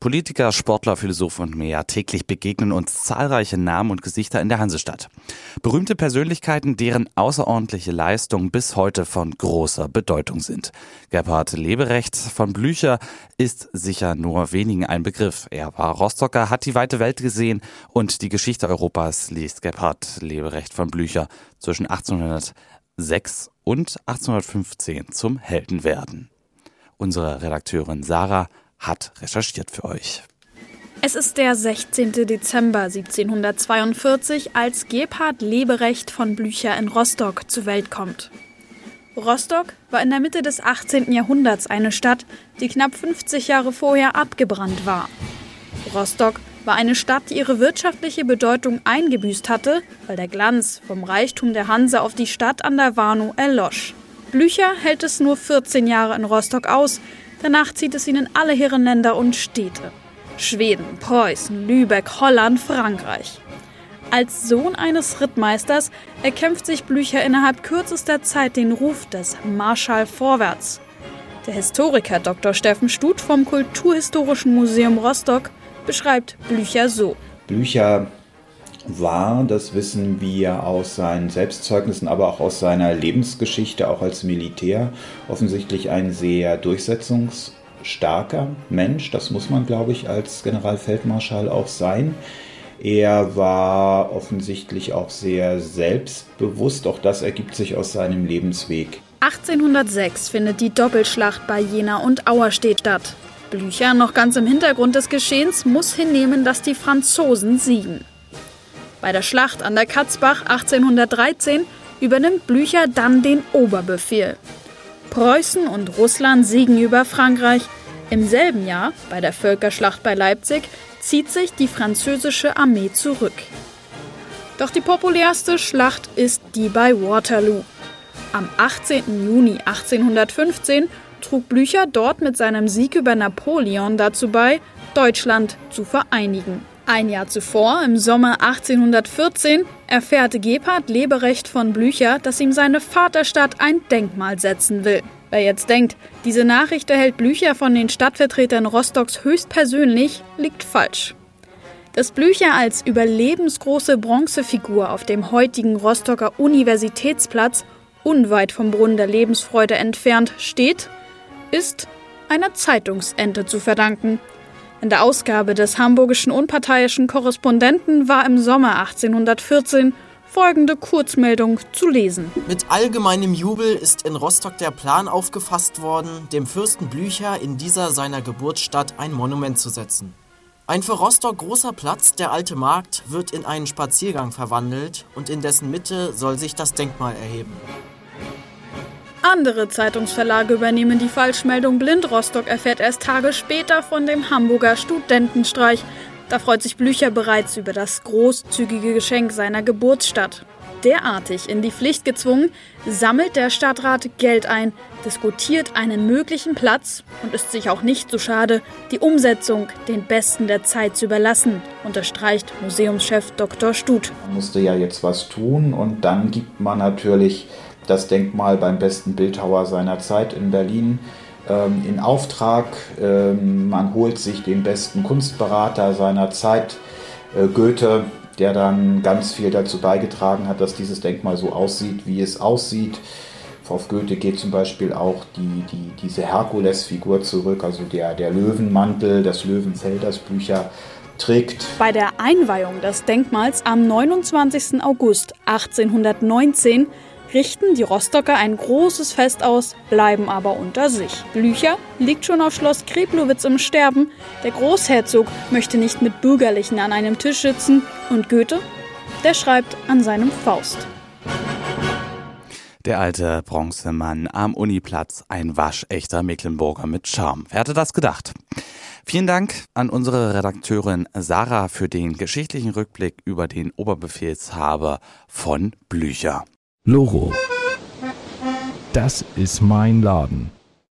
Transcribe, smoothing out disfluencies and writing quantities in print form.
Politiker, Sportler, Philosophen und mehr. Täglich begegnen uns zahlreiche Namen und Gesichter in der Hansestadt. Berühmte Persönlichkeiten, deren außerordentliche Leistungen bis heute von großer Bedeutung sind. Gebhard Leberecht von Blücher ist sicher nur wenigen ein Begriff. Er war Rostocker, hat die weite Welt gesehen und die Geschichte Europas liest Gebhard Leberecht von Blücher zwischen 1806 und 1815 zum Helden werden. Unsere Redakteurin Sarah hat recherchiert für euch. Es ist der 16. Dezember 1742, als Gebhard Leberecht von Blücher in Rostock zur Welt kommt. Rostock war in der Mitte des 18. Jahrhunderts eine Stadt, die knapp 50 Jahre vorher abgebrannt war. Rostock war eine Stadt, die ihre wirtschaftliche Bedeutung eingebüßt hatte, weil der Glanz vom Reichtum der Hanse auf die Stadt an der Warnow erlosch. Blücher hält es nur 14 Jahre in Rostock aus, danach zieht es ihn in alle Herrenländer und Städte. Schweden, Preußen, Lübeck, Holland, Frankreich. Als Sohn eines Rittmeisters erkämpft sich Blücher innerhalb kürzester Zeit den Ruf des Marschall Vorwärts. Der Historiker Dr. Steffen Stut vom Kulturhistorischen Museum Rostock beschreibt Blücher so. Blücher war, das wissen wir aus seinen Selbstzeugnissen, aber auch aus seiner Lebensgeschichte, auch als Militär, offensichtlich ein sehr durchsetzungsstarker Mensch. Das muss man, glaube ich, als Generalfeldmarschall auch sein. Er war offensichtlich auch sehr selbstbewusst, auch das ergibt sich aus seinem Lebensweg. 1806 findet die Doppelschlacht bei Jena und Auerstedt statt. Blücher, noch ganz im Hintergrund des Geschehens, muss hinnehmen, dass die Franzosen siegen. Bei der Schlacht an der Katzbach 1813 übernimmt Blücher dann den Oberbefehl. Preußen und Russland siegen über Frankreich. Im selben Jahr, bei der Völkerschlacht bei Leipzig, zieht sich die französische Armee zurück. Doch die populärste Schlacht ist die bei Waterloo. Am 18. Juni 1815 trug Blücher dort mit seinem Sieg über Napoleon dazu bei, Deutschland zu vereinigen. Ein Jahr zuvor, im Sommer 1814, erfährt Gebhard Leberecht von Blücher, dass ihm seine Vaterstadt ein Denkmal setzen will. Wer jetzt denkt, diese Nachricht erhält Blücher von den Stadtvertretern Rostocks höchstpersönlich, liegt falsch. Dass Blücher als überlebensgroße Bronzefigur auf dem heutigen Rostocker Universitätsplatz, unweit vom Brunnen der Lebensfreude entfernt, steht, ist einer Zeitungsente zu verdanken. In der Ausgabe des Hamburgischen Unparteiischen Korrespondenten war im Sommer 1814 folgende Kurzmeldung zu lesen. Mit allgemeinem Jubel ist in Rostock der Plan aufgefasst worden, dem Fürsten Blücher in dieser seiner Geburtsstadt ein Monument zu setzen. Ein für Rostock großer Platz, der Alte Markt, wird in einen Spaziergang verwandelt und in dessen Mitte soll sich das Denkmal erheben. Andere Zeitungsverlage übernehmen die Falschmeldung blind. Rostock erfährt erst Tage später von dem Hamburger Studentenstreich. Da freut sich Blücher bereits über das großzügige Geschenk seiner Geburtsstadt. Derartig in die Pflicht gezwungen, sammelt der Stadtrat Geld ein, diskutiert einen möglichen Platz und ist sich auch nicht so schade, die Umsetzung den Besten der Zeit zu überlassen, unterstreicht Museumschef Dr. Stut. Man musste ja jetzt was tun und dann gibt man natürlich das Denkmal beim besten Bildhauer seiner Zeit in Berlin in Auftrag. Man holt sich den besten Kunstberater seiner Zeit, Goethe, der dann ganz viel dazu beigetragen hat, dass dieses Denkmal so aussieht, wie es aussieht. Auf Goethe geht zum Beispiel auch diese Herkulesfigur zurück, also der Löwenmantel, das Löwenfell, das Blücher trägt. Bei der Einweihung des Denkmals am 29. August 1819 richten die Rostocker ein großes Fest aus, bleiben aber unter sich. Blücher liegt schon auf Schloss Kreblowitz im Sterben, der Großherzog möchte nicht mit Bürgerlichen an einem Tisch sitzen und Goethe, der schreibt an seinem Faust. Der alte Bronzemann am Uniplatz, ein waschechter Mecklenburger mit Charme. Wer hätte das gedacht? Vielen Dank an unsere Redakteurin Sarah für den geschichtlichen Rückblick über den Oberbefehlshaber von Blücher. Loro. Das ist mein Laden.